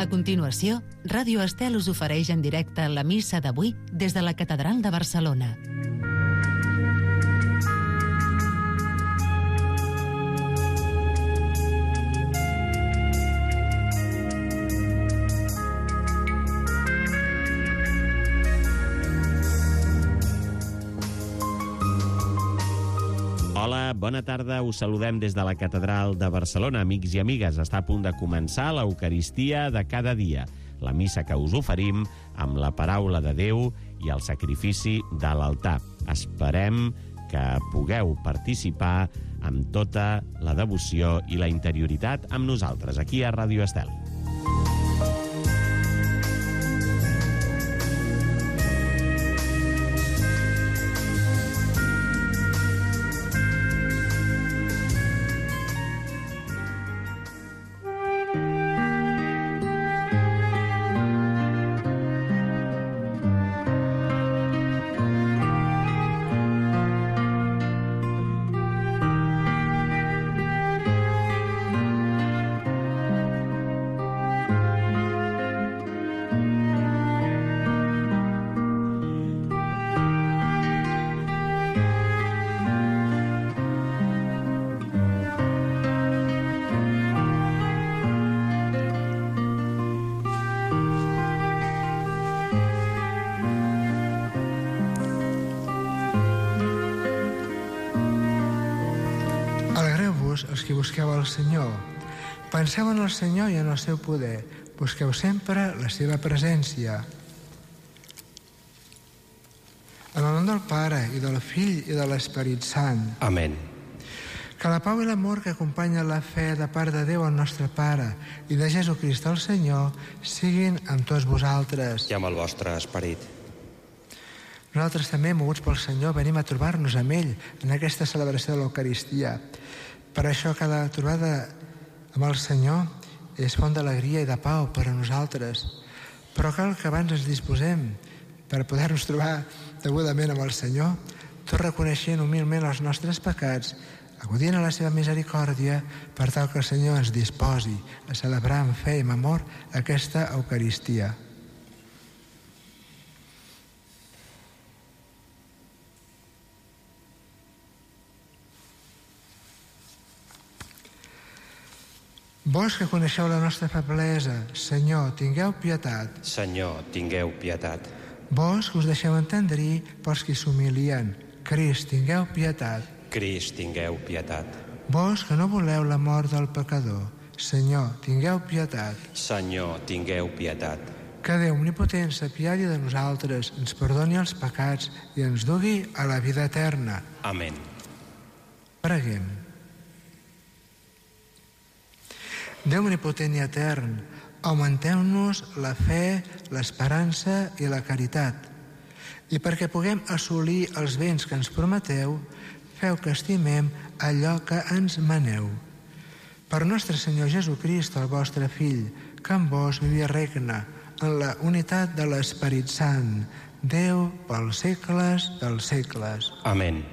A continuació, Ràdio Estel us ofereix en directe la missa d'avui des de la Catedral de Barcelona. Hola, bona tarda. Us saludem des de la Catedral de Barcelona, amics i amigues. Està a punt de començar l'Eucaristia de cada dia, la missa que us oferim amb la paraula de Déu i el sacrifici de l'altar. Esperem que pugueu participar amb tota la devoció i la interioritat amb nosaltres, aquí a Ràdio Estel. Els que busqueu el Senyor. Penseu en el Senyor i en el seu poder. Busqueu sempre la seva presència. En el nom del Pare, i del Fill, i de l'Esperit Sant. Amén. Que la pau i l'amor que acompanya la fe de part de Déu, el nostre Pare, i de Jesucrist, el Senyor, siguin amb tots vosaltres. I amb el vostre esperit. Nosaltres també, moguts pel Senyor, venim a trobar-nos amb ell en aquesta celebració de l'Eucaristia. Per això cada trobada amb el Senyor és font d'alegria i de pau per a nosaltres. Però cal que abans ens disposem per poder-nos trobar degudament amb el Senyor, tot reconeixent humilment els nostres pecats, acudint a la seva misericòrdia per tal que el Senyor ens disposi a celebrar amb fe i amb amor aquesta Eucaristia. Vós que coneixeu la nostra feblesa, Senyor, tingueu pietat. Senyor, tingueu pietat. Vós que us deixeu entendrir pels qui s'humilien, Crist, tingueu pietat. Crist, tingueu pietat. Vós que no voleu la mort del pecador, Senyor, tingueu pietat. Senyor, tingueu pietat. Que Déu omnipotent s'apiadi de nosaltres, ens perdoni els pecats i ens dugui a la vida eterna. Amén. Preguem. Déu omnipotent i etern, augmenteu-nos la fe, l'esperança i la caritat. I perquè puguem assolir els béns que ens prometeu, feu que estimem allò que ens maneu. Per nostre Senyor Jesucrist, el vostre Fill, que amb vos viu i regna en la unitat de l'Esperit Sant, Déu pels segles dels segles. Amén.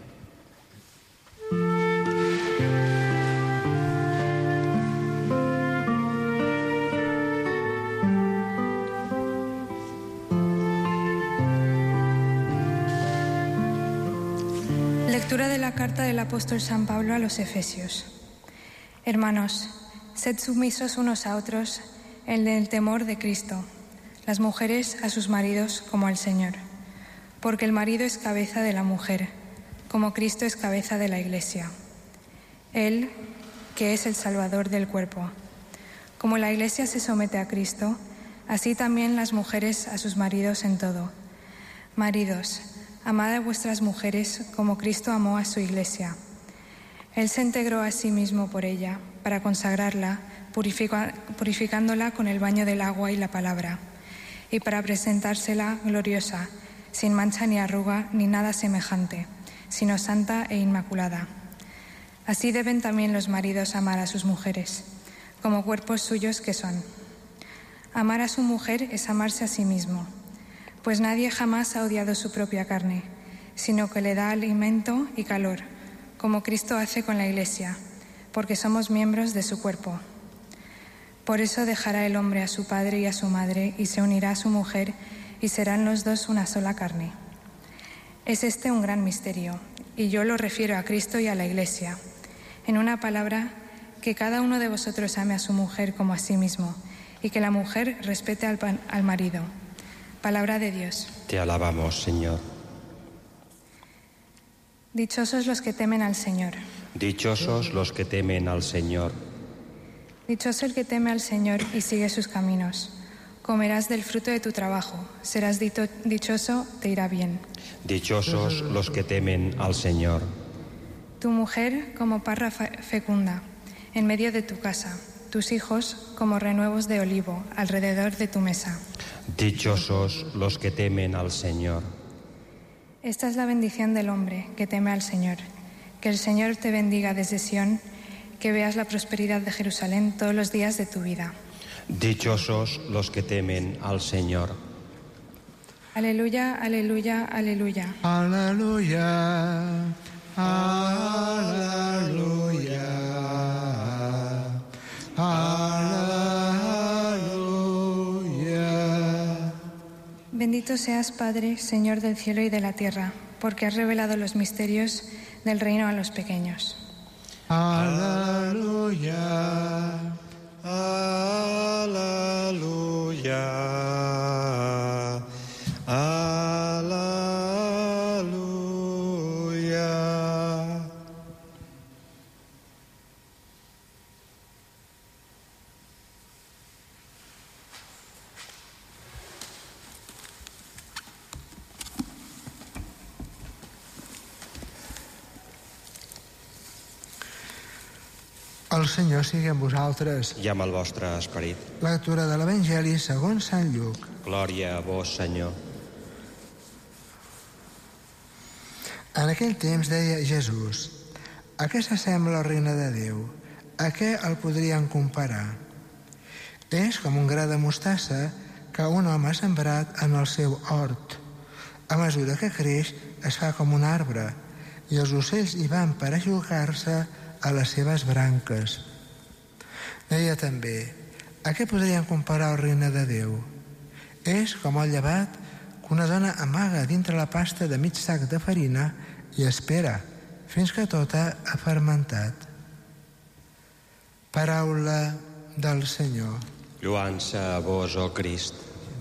Lectura de la carta del apóstol San Pablo a los Efesios. Hermanos, sed sumisos unos a otros en el temor de Cristo, las mujeres a sus maridos como al Señor, porque el marido es cabeza de la mujer, como Cristo es cabeza de la Iglesia. Él, que es el Salvador del cuerpo. Como la Iglesia se somete a Cristo, así también las mujeres a sus maridos en todo. Maridos, amad a vuestras mujeres como Cristo amó a su Iglesia. Él se integró a sí mismo por ella, para consagrarla, purificándola con el baño del agua y la palabra, y para presentársela gloriosa, sin mancha ni arruga ni nada semejante, sino santa e inmaculada. Así deben también los maridos amar a sus mujeres, como cuerpos suyos que son. Amar a su mujer es amarse a sí mismo, pues nadie jamás ha odiado su propia carne, sino que le da alimento y calor, como Cristo hace con la Iglesia, porque somos miembros de su cuerpo. Por eso dejará el hombre a su padre y a su madre y se unirá a su mujer y serán los dos una sola carne. Es este un gran misterio y yo lo refiero a Cristo y a la Iglesia. En una palabra, que cada uno de vosotros ame a su mujer como a sí mismo y que la mujer respete al marido. Palabra de Dios. Te alabamos, Señor. Dichosos los que temen al Señor. Dichosos los que temen al Señor. Dichoso el que teme al Señor y sigue sus caminos. Comerás del fruto de tu trabajo. Serás dichoso, te irá bien. Dichosos los que temen al Señor. Tu mujer como parra fecunda, en medio de tu casa. Tus hijos como renuevos de olivo, alrededor de tu mesa. Dichosos los que temen al Señor. Esta es la bendición del hombre que teme al Señor. Que el Señor te bendiga desde Sión, que veas la prosperidad de Jerusalén todos los días de tu vida. Dichosos los que temen al Señor. Aleluya, aleluya, aleluya. Aleluya, aleluya, aleluya. Bendito seas, Padre, Señor del cielo y de la tierra, porque has revelado los misterios del reino a los pequeños. Aleluya, aleluya, aleluya. el Senyor sigui amb vosaltres. I amb el vostre esperit. Lectura de l'Evangeli segons Sant Lluc. Glòria a vos, Senyor. En aquell temps deia Jesús: a què s'assembla el regne de Déu? A què el podrien comparar? És com un gra de mostassa que un home ha sembrat en el seu hort. A mesura que creix es fa com un arbre i els ocells hi van per ajulcar-se a les seves branques. Deia també: a què podrien comparar el regne de Déu? És com el llevat que una dona amaga dintre la pasta de mig sac de farina i espera fins que tota ha fermentat. Paraula del Senyor. Lloança a vos, ó Crist.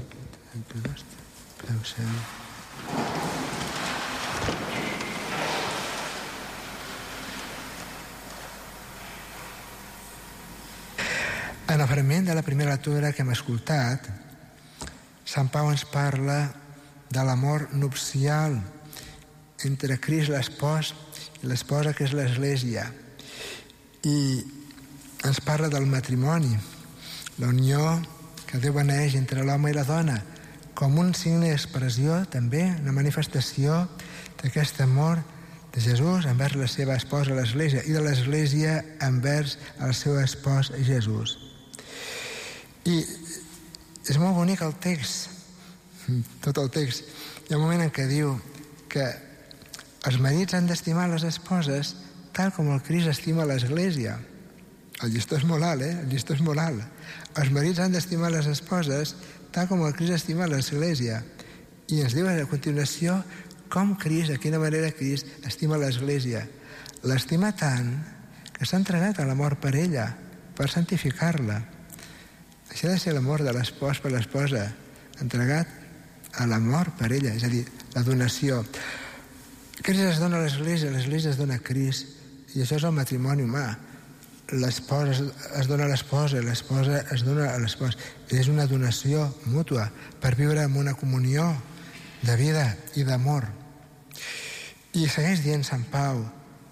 En el fragment de la primera lectura que hem escoltat, Sant Pau ens parla de l'amor nupcial entre Crist l'espòs i l'esposa, que és l'Església, i ens parla del matrimoni, la unió que Déu beneix entre l'home i la dona, com un signe d'expressió, també una manifestació d'aquest amor de Jesús envers la seva esposa, l'Església, i de l'Església envers el seu espòs, Jesús. I és molt bonic el text, tot el text. Hi ha un moment en què diu que els marits han d'estimar les esposes tal com el Crist estima l'Església. El llistó és molt alt, El llistó és molt alt. Els marits han d'estimar les esposes tal com el Crist estima l'Església. I ens diu a continuació com Crist, de quina manera Crist estima l'Església. L'estima tant que s'ha entregat a la mort per ella, per santificar-la. Això ha de ser l'amor de l'espòs per l'esposa, entregat a la mort per ella, és a dir, la donació. Crist es dona a l'Església es dona a Crist, i això és el matrimoni humà. L'espòs es dona a l'esposa es dona a l'espòs. És una donació mútua per viure en una comunió de vida i d'amor. I segueix dient Sant Pau: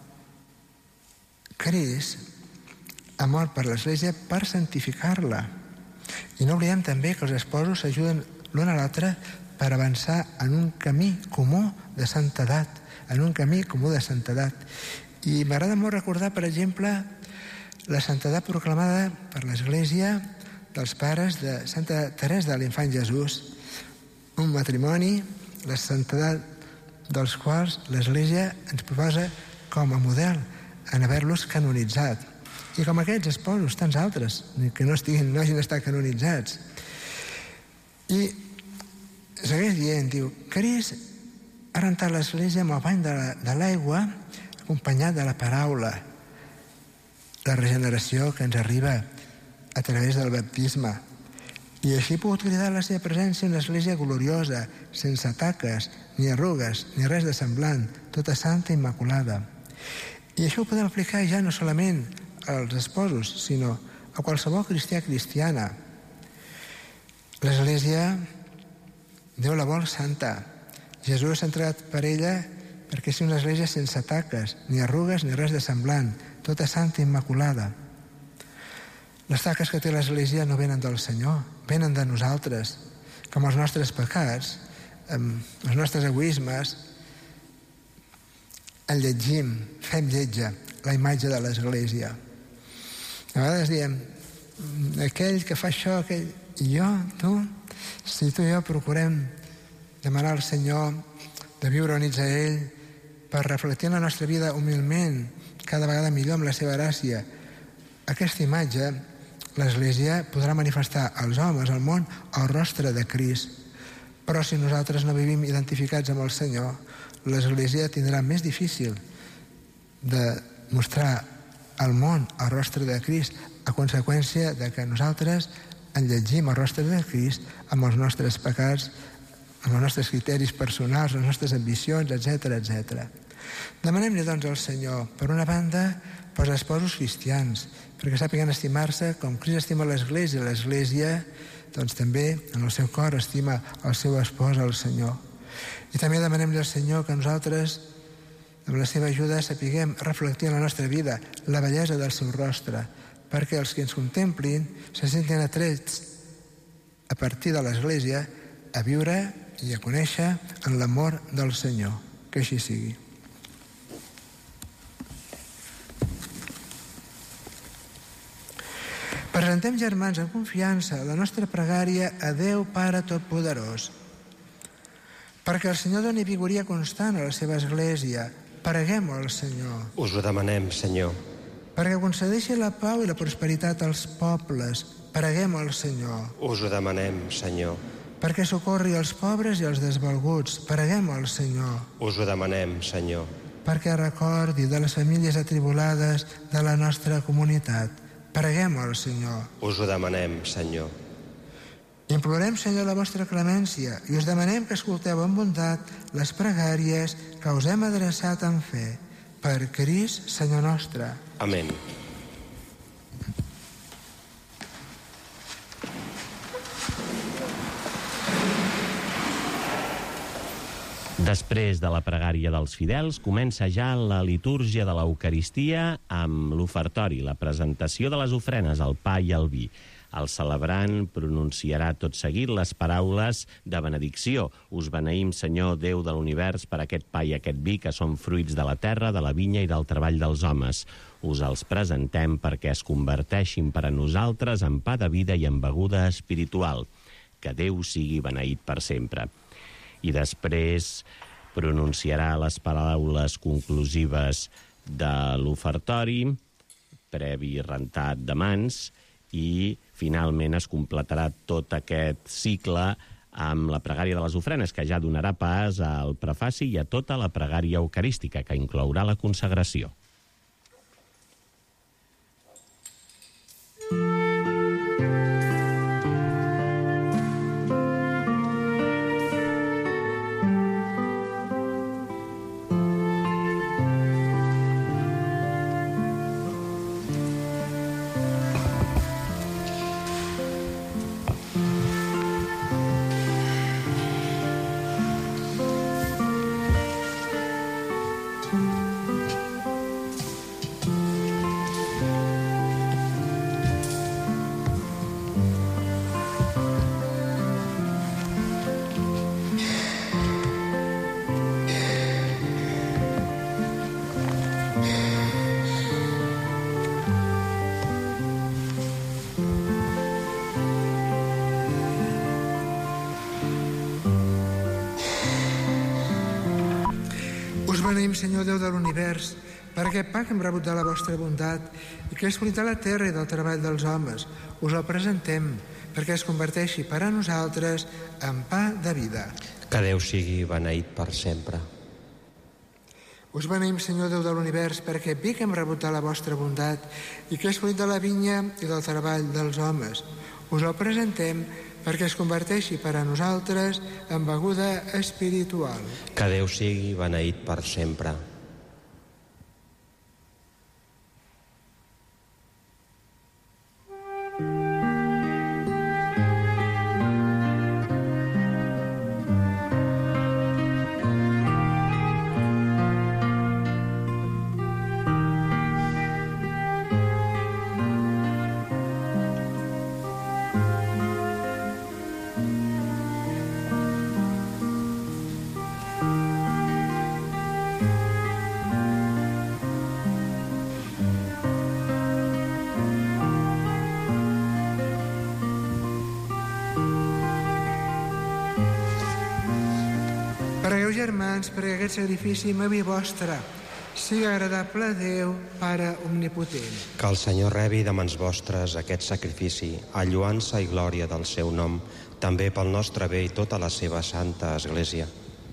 Crist ha mort per l'Església per santificar-la. I no oblidem també que els esposos s'ajuden l'un a l'altre per avançar en un camí comú de santedat, I m'agrada molt recordar, per exemple, la santedat proclamada per l'Església dels pares de Santa Teresa de l'Infant Jesús, un matrimoni, la santedat dels quals l'Església ens proposa com a model en haver-los canonitzat. i com aquests esposos, tants altres, que no hagin estat canonitzats. I segueix dient, diu, Crist ha rentat l'Església amb el bany de l'aigua, acompanyat de la paraula, la regeneració que ens arriba a través del baptisme. I així ha pogut cridar la seva presència en l'Església gloriosa, sense taques, ni arrugues, ni res de semblant, tota santa i immaculada. I això ho podem aplicar ja no solament als esposos, sinó a qualsevol cristià cristiana. L'Església, Déu la vol santa. Jesús s'ha entregat per ella perquè sigui una església sense taques, ni arrugues, ni res de semblant, tota santa i immaculada. Les taques que té l'Església no venen del Senyor, venen de nosaltres, com els nostres pecats, els nostres egoismes, el llegim, fem lletja la imatge de l'Església. A vegades diem, aquell que fa això, aquell... I jo, tu, si tu i jo procurem demanar al Senyor de viure units a ell per reflectir en la nostra vida humilment, cada vegada millor amb la seva gràcia, aquesta imatge, l'Església podrà manifestar als homes, al món, el rostre de Crist. Però si nosaltres no vivim identificats amb el Senyor, l'Església tindrà més difícil de mostrar al món el rostre de Crist, a conseqüència de que nosaltres enlletgim el rostre de Crist amb els nostres pecats, amb els nostres criteris personals, les nostres ambicions, etc. Demanem-li, doncs, al Senyor, per una banda, pels esposos cristians, perquè sàpiguen estimar-se com Crist estima l'Església. L'Església, doncs, també, en el seu cor, estima el seu espòs, el Senyor. I també demanem-li al Senyor que nosaltres, amb la seva ajuda, sapiguem reflectir en la nostra vida la bellesa del seu rostre, perquè els que ens contemplin se sentin atrets a partir de l'Església a viure i a conèixer en l'amor del Senyor. Que així sigui. Presentem, germans, en confiança la nostra pregària a Déu Pare Totpoderós, perquè el Senyor doni vigoria constant a la seva Església. Preguem-ho al Senyor. Us ho demanem, Senyor. Perquè concedeixi la pau i la prosperitat als pobles. Preguem al Senyor. Us ho demanem, Senyor. Perquè socorri els pobres i els desvalguts. Preguem al Senyor. Us ho demanem, Senyor. Perquè recordi de les famílies atribulades de la nostra comunitat. Preguem al Senyor. Us ho demanem, Senyor. Implorem, Senyor, la vostra clemència i us demanem que escolteu amb bondat les pregàries que us hem adreçat en fe. Per Crist, Senyor nostre. Amén. Després de la pregària dels fidels, comença ja la litúrgia de l'Eucaristia amb l'ofertori, la presentació de les ofrenes, el pa i el vi. El celebrant pronunciarà tot seguit les paraules de benedicció. Us beneïm, Senyor, Déu de l'univers, per aquest pa i aquest vi que són fruits de la terra, de la vinya i del treball dels homes. Us els presentem perquè es converteixin per a nosaltres en pa de vida i en beguda espiritual. Que Déu sigui beneït per sempre. I després pronunciarà les paraules conclusives de l'ofertori, previ rentat de mans, i finalment es completarà tot aquest cicle amb la pregària de les ofrenes, que ja donarà pas al prefaci i a tota la pregària eucarística, que inclourà la consagració. Us beneïm, Senyor Déu de l'univers, per aquest pa que hem rebut de la vostra bondat i que és fruit de la terra i del treball dels homes, us el presentem perquè es converteixi per a nosaltres en pa de vida. Que Déu sigui beneït per sempre. Us beneïm, Senyor Déu de l'univers, per aquest vi que hem rebut de la vostra bondat i que és fruit de la vinya i del treball dels homes. Us el presentem perquè es converteixi per a nosaltres en beguda espiritual. Que Déu sigui beneït per sempre. Pregueu, germans, perquè aquest sacrifici meu i vostre sigui agradable a Déu, Pare omnipotent. Que el Senyor rebi de mans vostres aquest sacrifici, a lloança i glòria del seu nom, també pel nostre bé i tota la seva santa Església.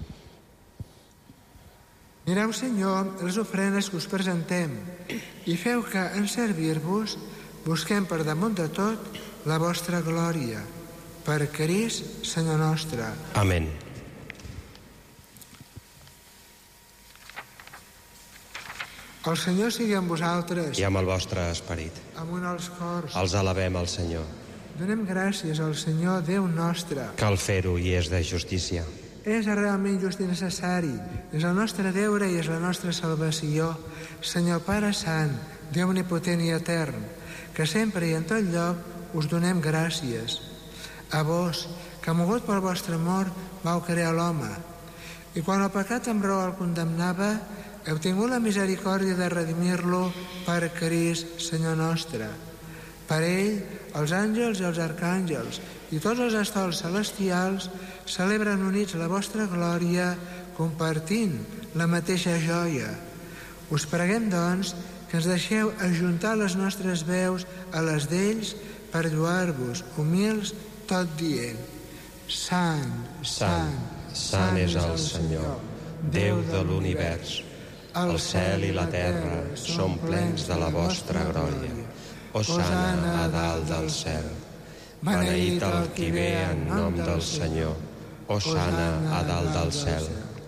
Mireu, Senyor, les ofrenes que us presentem i feu que, en servir-vos, busquem per damunt de tot la vostra glòria. Per Crist, Senyor nostre. Amén. El Senyor sigui amb vosaltres. I amb el vostre esperit. Amunt als cors. Els alabem al Senyor. Donem gràcies al Senyor, Déu nostre. Cal fer-ho i és de justícia. És realment just i necessari. És el nostre deure i és la nostra salvació. Senyor Pare Sant, Déu omnipotent i etern, que sempre i en tot lloc us donem gràcies. A vos, que mogut pel vostre amor, vau crear l'home. I quan el pecat amb raó el condemnava, heu tingut la misericòrdia de redimir-lo per Crist, Senyor nostre. Per ell, els àngels i els arcàngels i tots els estols celestials celebren units la vostra glòria, compartint la mateixa joia. Us preguem, doncs, que ens deixeu ajuntar les nostres veus a les d'ells per lloar-vos, humils, tot dient: Sant, Sant, Sant és el Senyor, Déu de l'univers. El cel i la terra són plens de la vostra glòria. Hosana a dalt del cel. Beneït el qui ve en nom del Senyor. Hosana a dalt del cel.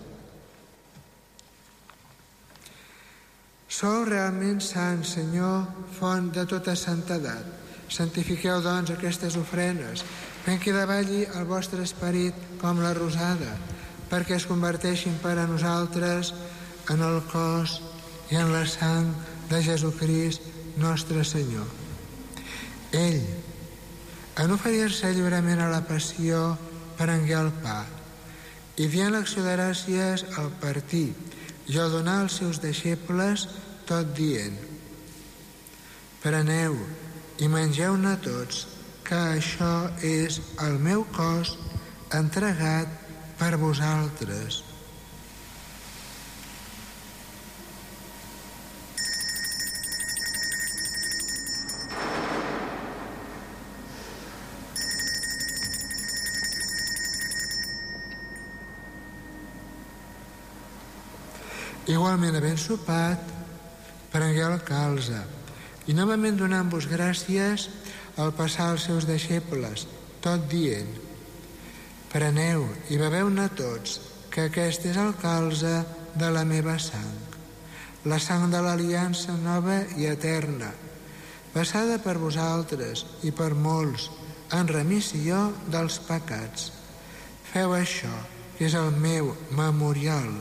Sou realment sant, Senyor, font de tota santedat. Santifiqueu, doncs, aquestes ofrenes, fent que davalli el vostre esperit com la rosada, perquè es converteixin per a nosaltres en el cos i en la sang de Jesucrist, nostre Senyor. Ell, en oferir-se lliurement a la passió, prengué el pa, i dient l'acció de gràcies al partir i al donar als seus deixebles, tot dient: preneu i mengeu-ne tots, que això és el meu cos entregat per vosaltres. Igualment, havent sopat, prengué el calze i novament donant-vos gràcies al passar als seus deixebles, tot dient: preneu i beveu-ne tots, que aquest és el calze de la meva sang, la sang de l'aliança nova i eterna, passada per vosaltres i per molts en remissió dels pecats. Feu això, que és el meu memorial.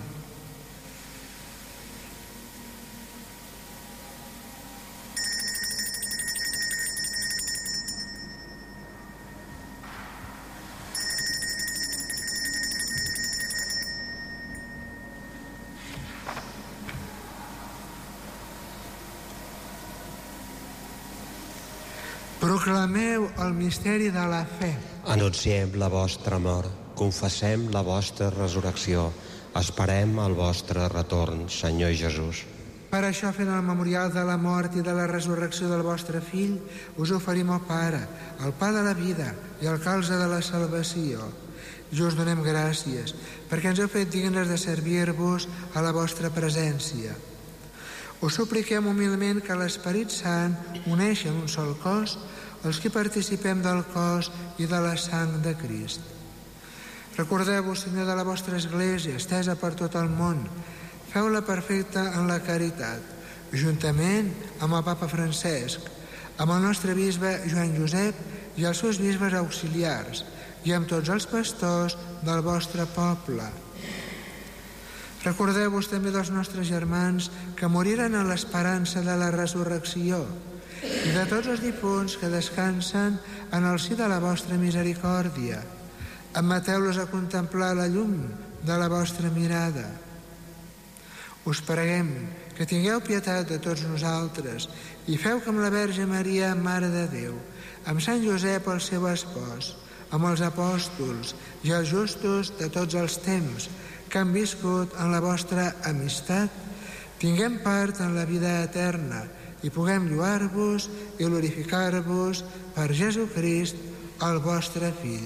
Proclameu el misteri de la fe. Anunciem la vostra mort, confessem la vostra resurrecció, esperem el vostre retorn, Senyor Jesús. Per això, fent el memorial de la mort i de la resurrecció del vostre Fill, us oferim, ó Pare, el pa de la vida i el calze de la salvació. I us donem gràcies, perquè ens heu fet dignes de servir-vos a la vostra presència. Us supliquem humilment que l'Esperit Sant uneixi en un sol cos els que participem del cos i de la sang de Crist. Recordeu-vos, Senyor, de la vostra Església, estesa per tot el món. Feu-la perfecta en la caritat, juntament amb el Papa Francesc, amb el nostre bisbe Joan Josep i els seus bisbes auxiliars, i amb tots els pastors del vostre poble. Recordeu-vos també dels nostres germans que moriren en l'esperança de la resurrecció i de tots els difunts que descansen en el si de la vostra misericòrdia. Admeteu-los a contemplar la llum de la vostra mirada. Us preguem que tingueu pietat de tots nosaltres i feu que amb la Verge Maria, Mare de Déu, amb Sant Josep, el seu espòs, amb els apòstols i els justos de tots els temps que han viscut en la vostra amistat, tinguem part en la vida eterna i puguem lloar-vos i glorificar-vos per Jesucrist, el vostre Fill.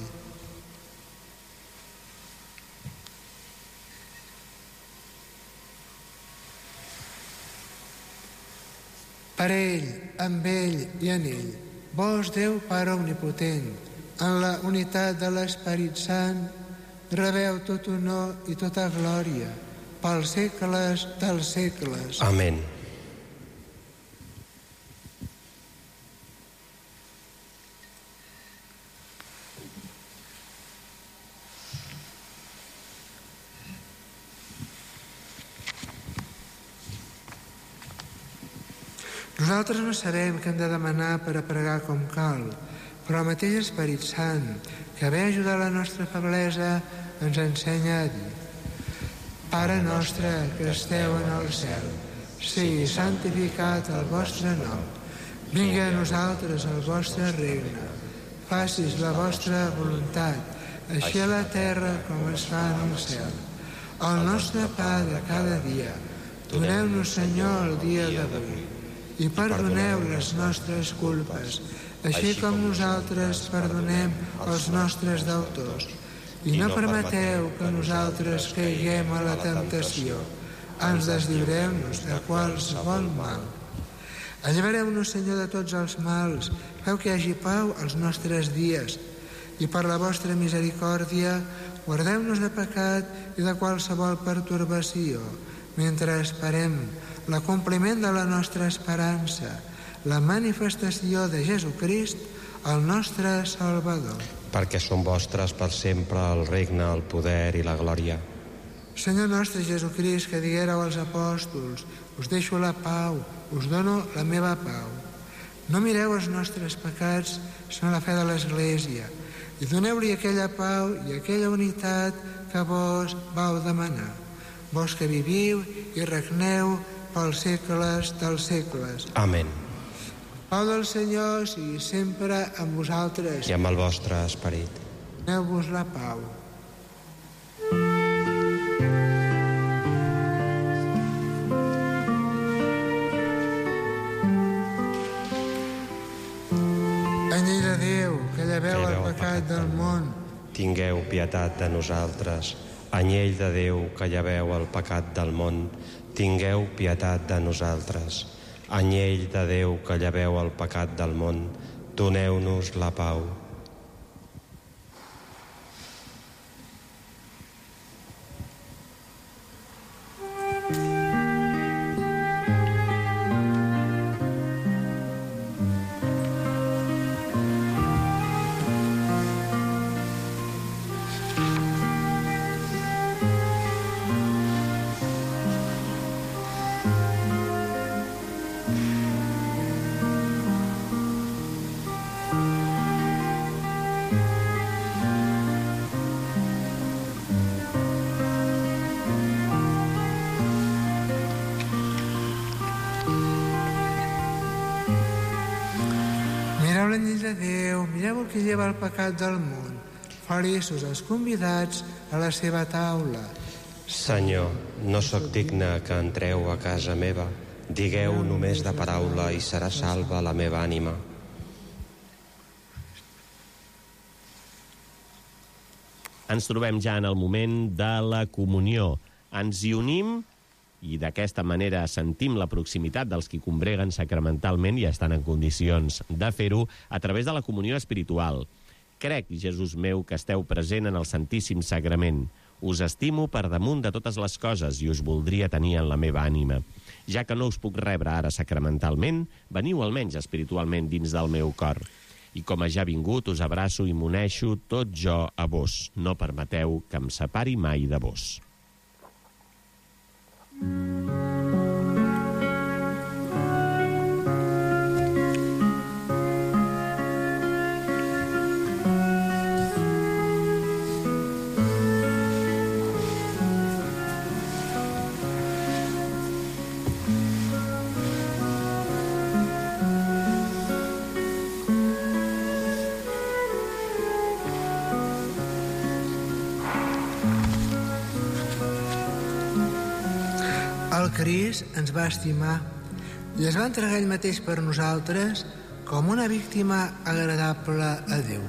Per ell, amb ell i en ell, vos, Déu Pare Omnipotent, en la unitat de l'Esperit Sant, rebeu tot honor i tota glòria pels segles dels segles. Amén. Nosaltres no sabem què hem de demanar per a pregar com cal, però el mateix Esperit Sant, que ve a ajudar la nostra feblesa, ens ensenya a dir: Pare nostre que esteu en el cel, sigui santificat el vostre nom. Vingui a nosaltres el vostre regne. Facis la vostra voluntat, així a la terra com es fa en el cel. El nostre pa de cada dia, doneu-nos, Senyor, el dia d'avui, i perdoneu les nostres culpes, així com nosaltres perdonem els nostres deutors. I no permeteu que nosaltres caiguem a la temptació. Ens deslliureu-nos de qualsevol mal. Allibereu-nos, Senyor, de tots els mals. Feu que hi hagi pau als nostres dies. I per la vostra misericòrdia, guardeu-nos de pecat i de qualsevol pertorbació, mentre esperem l'acompliment de la nostra esperança, la manifestació de Jesucrist, el nostre Salvador. Perquè són vostres per sempre el regne, el poder i la glòria. Senyor nostre Jesucrist, que diguéreu als apòstols: us deixo la pau, us dono la meva pau. No mireu els nostres pecats, sinó la fe de l'Església, i doneu-li aquella pau i aquella unitat que vos vau demanar. Vos que viviu i regneu pels segles dels segles. Amén. Pau del Senyor sigui sempre amb vosaltres. I amb el vostre esperit. Doneu-vos la pau. Anyell de Déu, que lleveu el pecat del món, tingueu pietat de nosaltres. Anyell de Déu, que lleveu el pecat del món, tingueu pietat de nosaltres. Anyell de Déu, que lleveu el pecat del món, doneu-nos la pau. l'anyell de Déu, mireu el que lleva el pecat del món. Feliços els convidats a la seva taula. Senyor, no sóc digne que entreu a casa meva, Digueu només de paraula i serà salva la meva ànima. Ens trobem ja en el moment de la comunió. Ens hi unim i d'aquesta manera sentim la proximitat dels qui combreguen sacramentalment i estan en condicions de fer-ho a través de la comunió espiritual. Crec, Jesús meu, que esteu present en el Santíssim Sagrament. Us estimo per damunt de totes les coses i us voldria tenir en la meva ànima. Ja que no us puc rebre ara sacramentalment, veniu almenys espiritualment dins del meu cor. I com a ja vingut, us abraço i m'uneixo tot jo a vos. No permeteu que em separi mai de vos. El Crist ens va estimar i es va entregar ell mateix per nosaltres com una víctima agradable a Déu.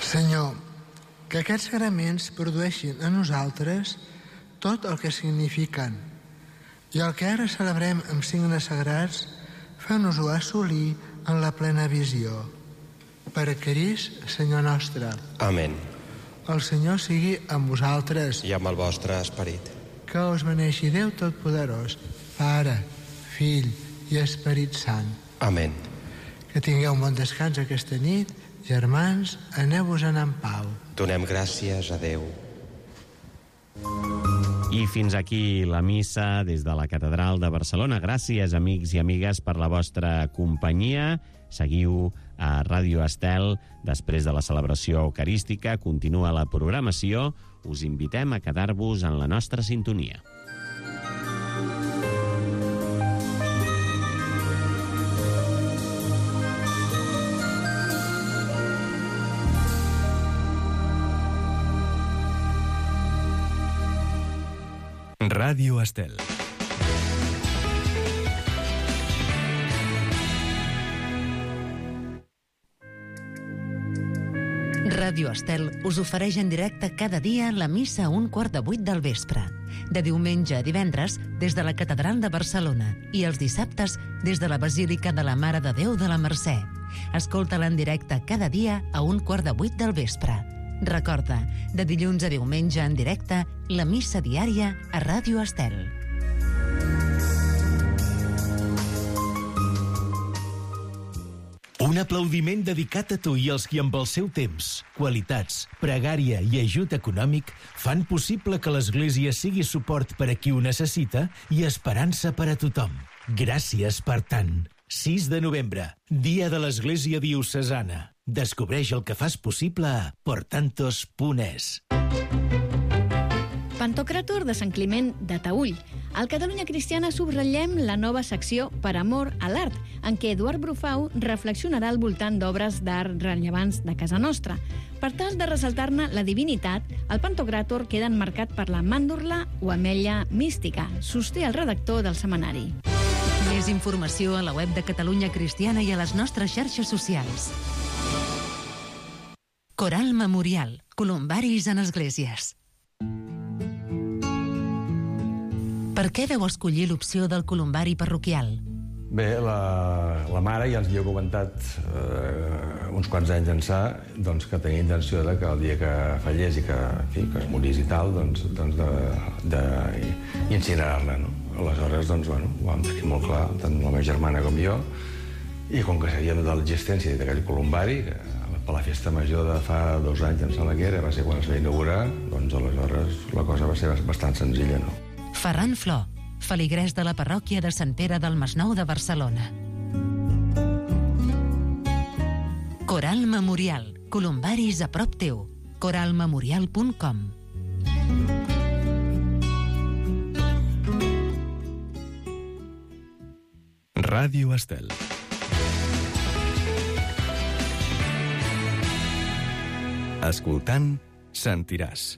Senyor, que aquests sagraments produeixin a nosaltres tot el que signifiquen i el que ara celebrem amb signes sagrats, fa-nos-ho assolir en la plena visió. Per Crist, Senyor nostre. Amén. El Senyor sigui amb vosaltres. I amb el vostre esperit. Que us beneixi Déu Totpoderós, Pare, Fill i Esperit Sant. Amén. Que tingueu un bon descans aquesta nit. Germans, aneu-vos-en en pau. Donem gràcies a Déu. I fins aquí la missa des de la Catedral de Barcelona. Gràcies, amics i amigues, per la vostra companyia. Seguiu a Ràdio Estel. Després de la celebració eucarística, continua la programació. Us invitem a quedar-vos en la nostra sintonia. Ràdio Estel. Ràdio Estel us ofereix en directe cada dia la missa a 7:15 del vespre. De diumenge a divendres, des de la Catedral de Barcelona, i els dissabtes, des de la Basílica de la Mare de Déu de la Mercè. Escolta-la en directe cada dia a 7:15 del vespre. Recorda, de dilluns a diumenge en directe, la missa diària a Ràdio Estel. Un aplaudiment dedicat a tu i als qui amb el seu temps, qualitats, pregària i ajut econòmic fan possible que l'Església sigui suport per a qui ho necessita i esperança per a tothom. Gràcies per tant. 6 de novembre, Dia de l'Església Diocesana. Descobreix el que fas possible a portantos.es. Pantocràtor de Sant Climent de Taüll. Al Catalunya Cristiana subratllem la nova secció Per amor a l'art, en què Eduard Brufau reflexionarà al voltant d'obres d'art rellevants de casa nostra. Per tal de ressaltar-ne la divinitat, el Pantocràtor queda emmarcat per la màndorla o ametlla mística, sosté el redactor del setmanari. Més informació a la web de Catalunya Cristiana i a les nostres xarxes socials. Coral Memorial. Columbaris en esglésies. Per què vau escollir l'opció del columbari parroquial? Bé, la mare ja ens havia comentat uns quants anys ençà doncs, que tenia intenció de que el dia que fallés i que es morís i tal, d'incinerar-la. No? Aleshores, ho vam tenir molt clar, tant la meva germana com jo, i com que sabíem de l'existència d'aquell columbari, que per la festa major de fa 2 anys, em sembla que era, va ser quan es va inaugurar, doncs aleshores la cosa va ser bastant senzilla, no? Ferran Flor, feligrès de la parròquia de Sant Pere del Masnou de Barcelona. Coral Memorial. Columbaris a prop teu. coralmemorial.com. Ràdio Estel. Escoltant, sentiràs.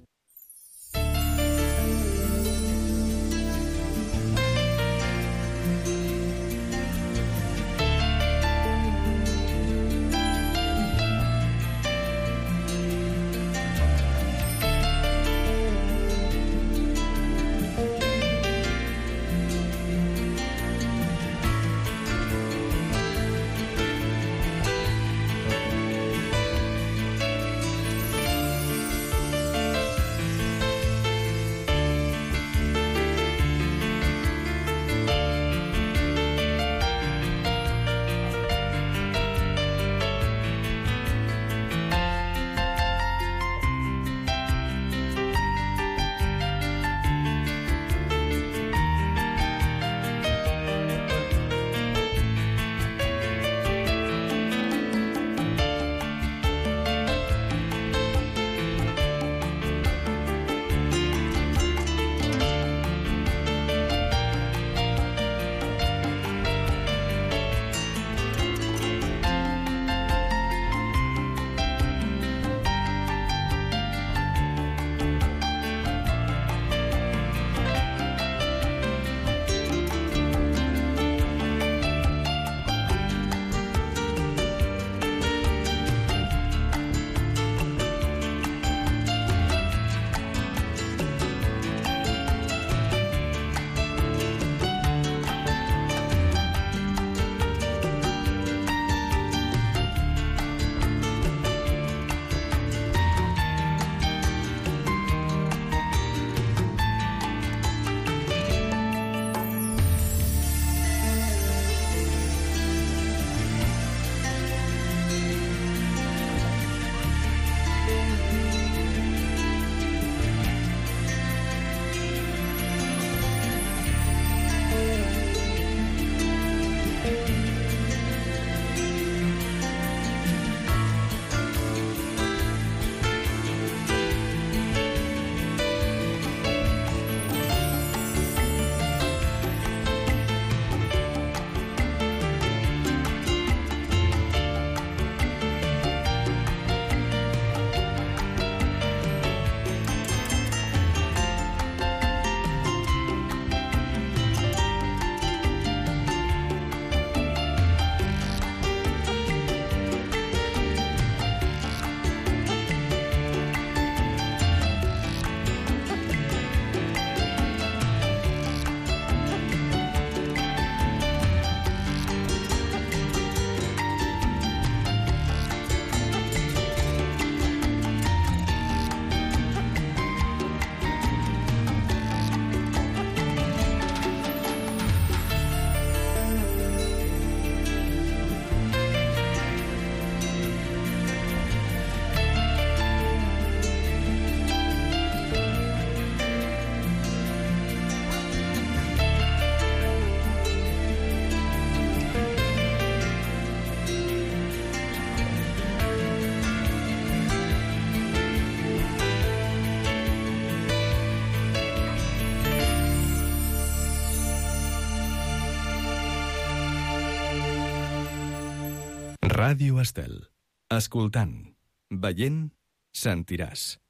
Ràdio Estel. Escoltant, veient, sentiràs.